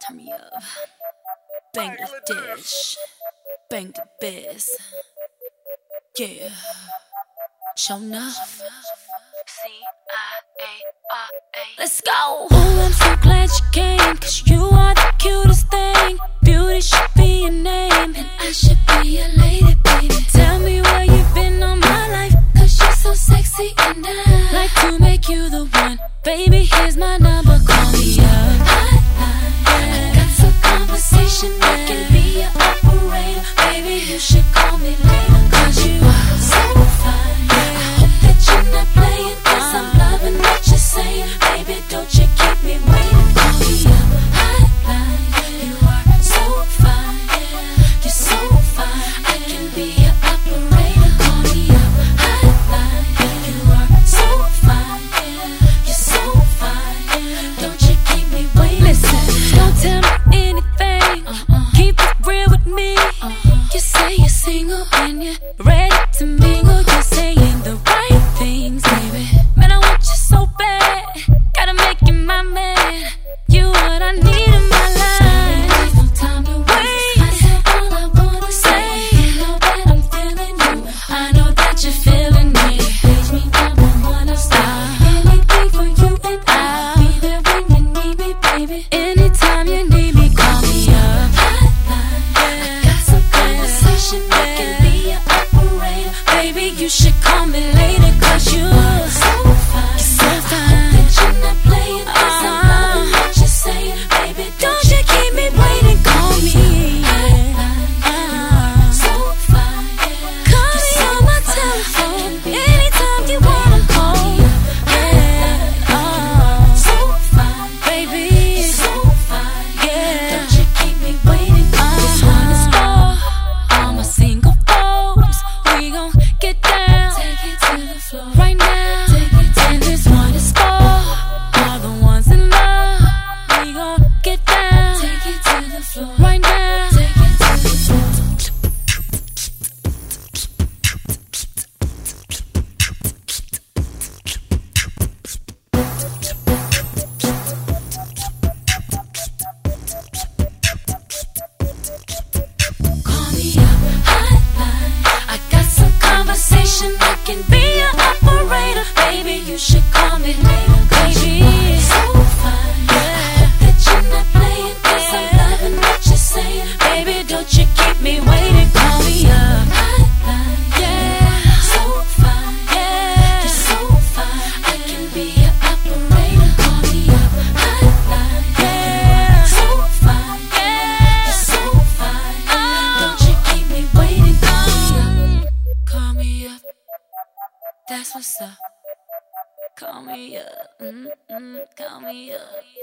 Turn me up. Bang the dish. Bang the biz. Yeah. Show enough. C-I-A-R-A. Let's go. Ooh, I'm so glad you came, 'cause you are the cutest thing. Beauty should be your name, and I should be your lady, baby. Tell me where you've been all my life, 'cause you're so sexy and I like to make you the one. Baby, here's my number, call me up. I got some conversation, I can be your operator. Baby, you should call me later, 'cause you are so fine. I hope that you're not playing, 'cause I'm loving what you're saying. Baby, don't you keep me waiting, call me up. Hotline, you are so fine. You're so fine, I can be your operator. Call me up. Hotline, you are so fine. You're so fine, don't you keep me waiting. Listen, don't tell me anything, keep it real with me. You say you're single and you're ready to mingle. You're saying the right things, baby. Man, I want you so bad, gotta make you my man. You what I need in my life. There's no time to wait. I said all I wanna say. You know that I'm feeling you, I know that you're feeling me. Page me down, I wanna stop. Anything for you and I'll be there when you need me, baby. Anytime you need me, call me up. I got some conversation, I can be your operator. Baby, you should call me later, 'cause you're so fine. You're so fine. I hope that you're not playing, 'cause I'm loving what you're saying. Baby, don't you keep me waiting, call me. So fine. Call me on my telephone anytime you wanna call. So fine, baby. So fine, yeah. Don't you keep me waiting. This one is for all my single folks. We gon' get down, take it to the floor right now. And this one is for all the ones in love. We gon' get down, take it to the floor right now. Take it to the floor. Call me up, hotline. I got some conversation, I can be your operator. Baby, you should call me later, 'cause you're so fine. I hope that you're not playing, 'cause I'm loving what you're saying. Baby, don't you keep me waiting, call me up. Hotline, yeah. So fine, yeah. You're so fine, I can be your operator. Call me up. Hotline, yeah. So fine, yeah. You're so fine, don't you keep me waiting, call me up. Call me up. That's what's up. Call me up. Call me up.